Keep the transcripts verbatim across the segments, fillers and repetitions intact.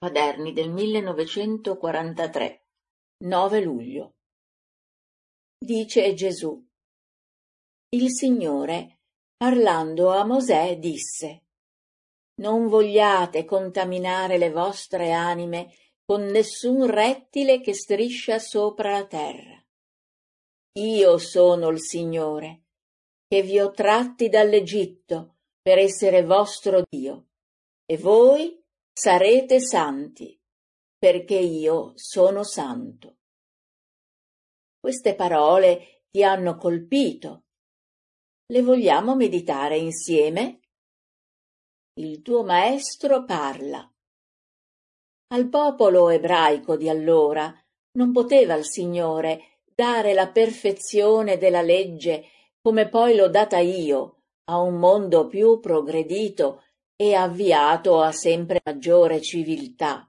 Quaderni del millenovecentoquarantatré, nove luglio. Dice Gesù: il Signore, parlando a Mosè, disse: non vogliate contaminare le vostre anime con nessun rettile che striscia sopra la terra. Io sono il Signore, che vi ho tratti dall'Egitto per essere vostro Dio, e voi sarete santi, perché io sono santo. Queste parole ti hanno colpito. Le vogliamo meditare insieme? Il tuo maestro parla. Al popolo ebraico di allora non poteva il Signore dare la perfezione della legge come poi l'ho data io a un mondo più progredito e avviato a sempre maggiore civiltà.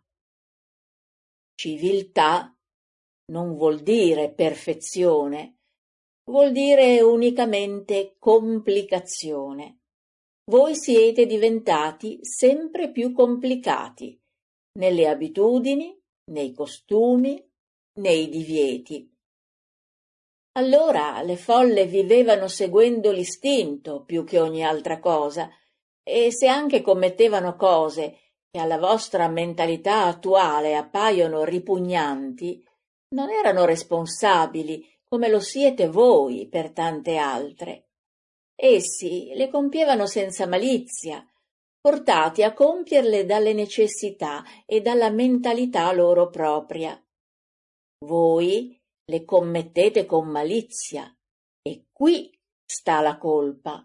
Civiltà non vuol dire perfezione, vuol dire unicamente complicazione. Voi siete diventati sempre più complicati nelle abitudini, nei costumi, nei divieti. Allora le folle vivevano seguendo l'istinto più che ogni altra cosa, e se anche commettevano cose che alla vostra mentalità attuale appaiono ripugnanti, non erano responsabili come lo siete voi per tante altre. Essi le compievano senza malizia, portati a compierle dalle necessità e dalla mentalità loro propria. Voi le commettete con malizia, e qui sta la colpa.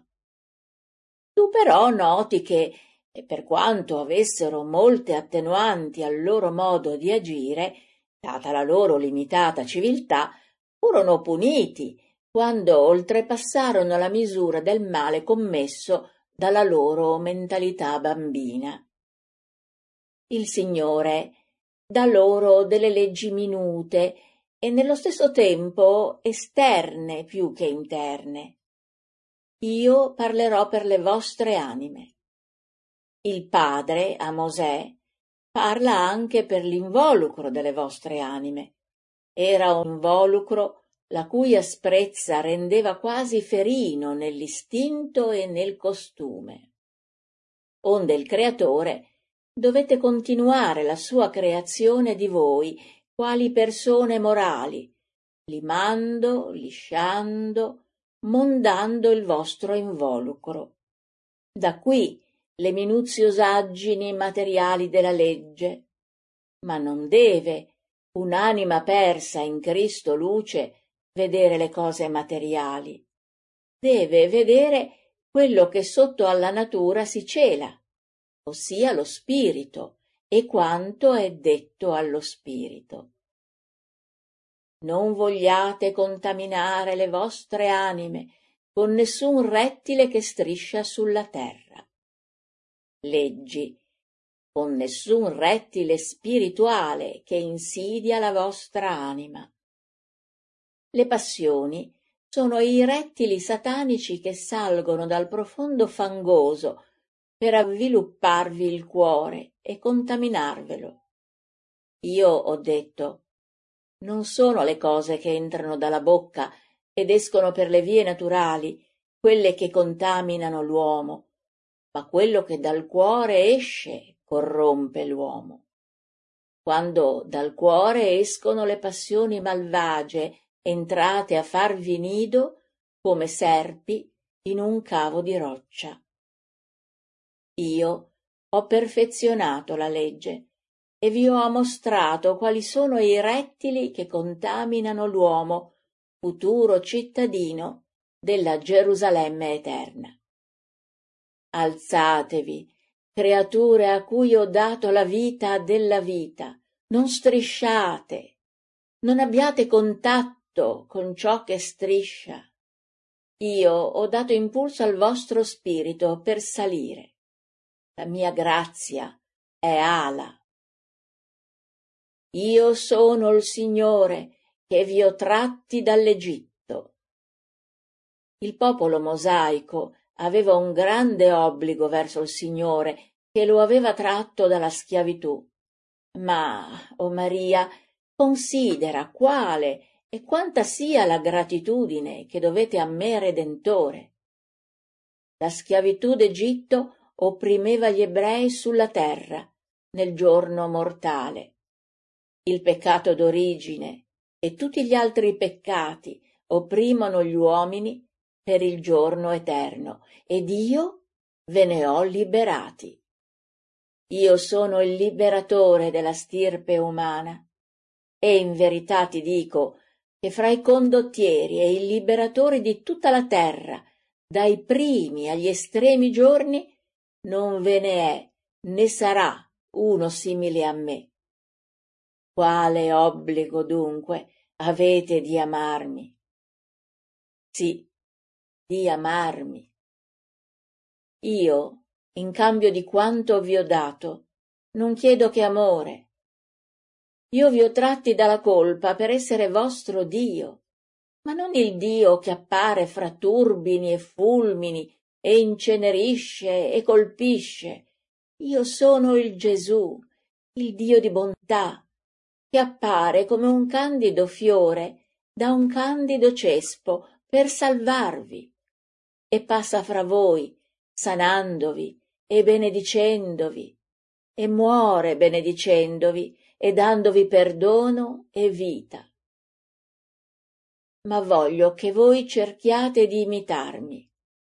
Tu però noti che, per quanto avessero molte attenuanti al loro modo di agire, data la loro limitata civiltà, furono puniti quando oltrepassarono la misura del male commesso dalla loro mentalità bambina. Il Signore dà loro delle leggi minute e nello stesso tempo esterne più che interne. Io parlerò per le vostre anime. Il Padre, a Mosè, parla anche per l'involucro delle vostre anime. Era un involucro la cui asprezza rendeva quasi ferino nell'istinto e nel costume. Onde il Creatore dovete continuare la sua creazione di voi, quali persone morali, limando, lisciando, mondando il vostro involucro. Da qui le minuziosaggini materiali della legge, ma non deve un'anima persa in Cristo luce vedere le cose materiali. Deve vedere quello che sotto alla natura si cela, ossia lo spirito e quanto è detto allo spirito. Non vogliate contaminare le vostre anime con nessun rettile che striscia sulla terra. Leggi: con nessun rettile spirituale che insidia la vostra anima. Le passioni sono i rettili satanici che salgono dal profondo fangoso per avvilupparvi il cuore e contaminarvelo. Io ho detto: non sono le cose che entrano dalla bocca ed escono per le vie naturali quelle che contaminano l'uomo, ma quello che dal cuore esce corrompe l'uomo. Quando dal cuore escono le passioni malvagie, entrate a farvi nido come serpi in un cavo di roccia. Io ho perfezionato la legge e vi ho mostrato quali sono i rettili che contaminano l'uomo, futuro cittadino della Gerusalemme eterna. Alzatevi, creature a cui ho dato la vita della vita, non strisciate, non abbiate contatto con ciò che striscia. Io ho dato impulso al vostro spirito per salire. La mia grazia è ala. Io sono il Signore che vi ho tratti dall'Egitto. Il popolo mosaico aveva un grande obbligo verso il Signore che lo aveva tratto dalla schiavitù, Ma, o Maria, considera quale e quanta sia la gratitudine che dovete a me Redentore. La schiavitù d'Egitto opprimeva gli ebrei sulla terra nel giorno mortale. Il peccato d'origine e tutti gli altri peccati opprimono gli uomini per il giorno eterno, ed io ve ne ho liberati. Io sono il liberatore della stirpe umana, e in verità ti dico che fra i condottieri e i liberatori di tutta la terra, dai primi agli estremi giorni, non ve ne è né sarà uno simile a me. Quale obbligo, dunque, avete di amarmi? Sì, di amarmi. Io, in cambio di quanto vi ho dato, non chiedo che amore. Io vi ho tratti dalla colpa per essere vostro Dio, ma non il Dio che appare fra turbini e fulmini e incenerisce e colpisce. Io sono il Gesù, il Dio di bontà, che appare come un candido fiore da un candido cespo per salvarvi, e passa fra voi, sanandovi e benedicendovi, e muore benedicendovi e dandovi perdono e vita. Ma voglio che voi cerchiate di imitarmi.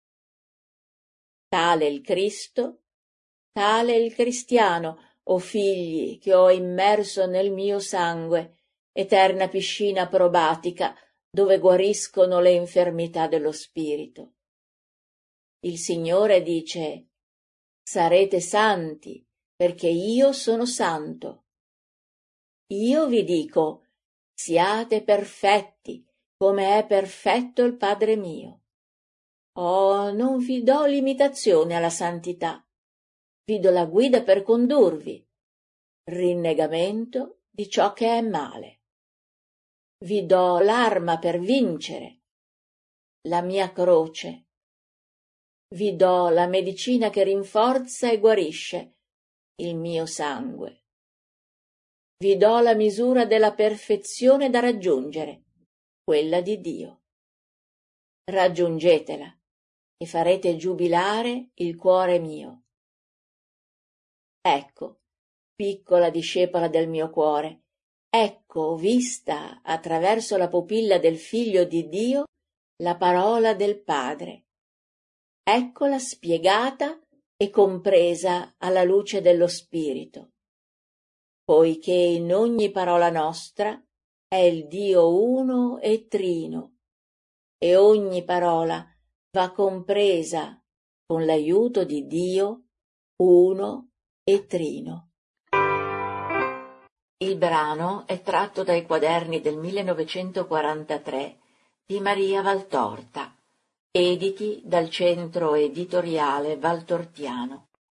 Tale il Cristo, tale il cristiano, o figli che ho immerso nel mio sangue, eterna piscina probatica dove guariscono le infermità dello spirito. Il Signore dice: sarete santi, perché io sono santo. Io vi dico: siate perfetti, come è perfetto il Padre mio. Oh, non vi do l'imitazione alla santità, vi do la guida per condurvi, rinnegamento di ciò che è male. Vi do l'arma per vincere, la mia croce. Vi do la medicina che rinforza e guarisce, il mio sangue. Vi do la misura della perfezione da raggiungere, quella di Dio. Raggiungetela e farete giubilare il cuore mio. Ecco, piccola discepola del mio cuore, ecco vista attraverso la pupilla del Figlio di Dio la parola del Padre. Eccola spiegata e compresa alla luce dello Spirito, poiché in ogni parola nostra è il Dio uno e trino, e ogni parola va compresa con l'aiuto di Dio uno e trino. Il brano è tratto dai quaderni del millenovecentoquarantatré di Maria Valtorta, editi dal Centro Editoriale Valtortiano.